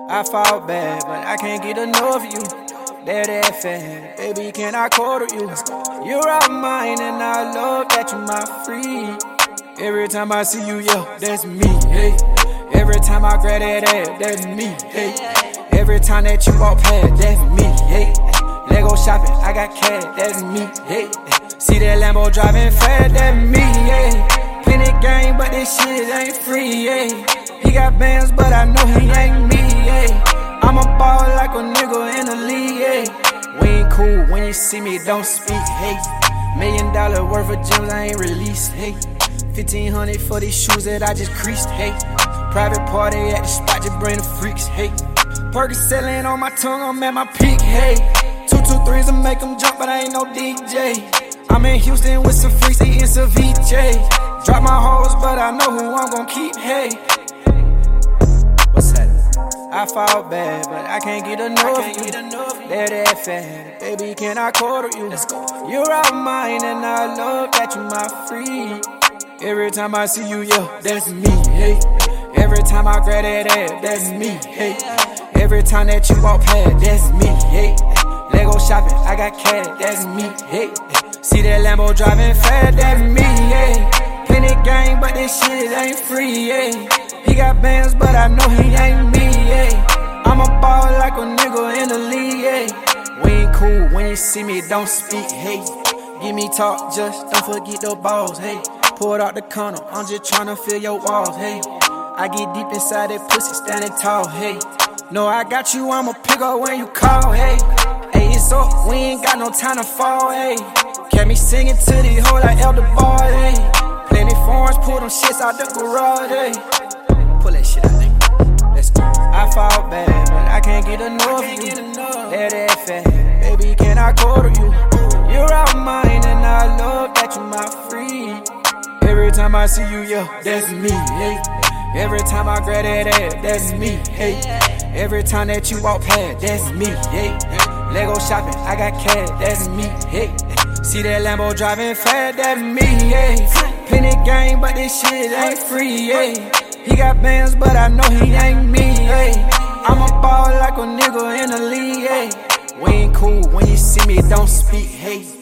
I fall bad, but I can't get enough of you. That fat, baby, can I quarter you? You're all mine, and I love that you my free. Every time I see you, yeah, that's me, hey. Every time I grab that ass, that's me, hey. Every time that you walk past, that's me, hey. Lego shopping, I got cash, that's me, hey. See that Lambo driving fast, that's me, hey. Plenty game, but this shit ain't free, hey. He got bands, but I know he ain't me, hey. I'm a ball like a nigga in the league, hey. We ain't cool when you see me, don't speak, hey. $1 million worth of gems I ain't released, hey. 1500 for these shoes that I just creased, hey. Private party at the spot, just bring the freaks, hey. Percocet on my tongue, I'm at my peak, hey. 223s and make them jump, but I ain't no DJ. I'm in Houston with some freaks, eating ceviche. Drop my hoes, but I know who I'm gon' keep, hey. What's happening? I fall bad, but I can't get enough of you. That fat, baby, can I quarter you? You're all mine, and I love that you my free. Every time I see you, yeah, that's me, hey. Every time I grab that ass, that's me, hey. Every time that you walk past, that's me, hey. Lego shopping, I got cash, that's me, hey. See that Lambo driving fast, that's me, hey. Plenty game, but this shit ain't free, hey. He got bands, but I know he ain't me, hey. I'm a ball like a nigga in the league, hey. We ain't cool when you see me, don't speak, hey. Give me talk, just don't forget the balls, hey. Pull it out the corner, I'm just tryna fill your walls, hey. I get deep inside that pussy, standing tall, hey. No, I got you, I'ma pick up when you call, hey. Hey, it's up, we ain't got no time to fall, hey. Kept me singing to the whole like Elder Boy, hey. Plenty foreigns, pull them shits out the garage, hey. Pull that shit out, nigga. Let's go. I fall bad, but I can't get enough of you. That fat, baby, can I quarter you? You're all mine, and I love that you my free. Every time I see you, yeah, that's me, hey. Every time I grab that ass, that's me, hey. Every time that you walk past, that's me, hey. Lego shopping, I got cash, that's me, hey. See that Lambo driving fast, that's me, hey. Plenty game, but this shit ain't free, hey. He got bands, but I know he ain't me, hey. I'm a ball like a nigga in the league, hey. We ain't cool when you see me, don't speak, hey.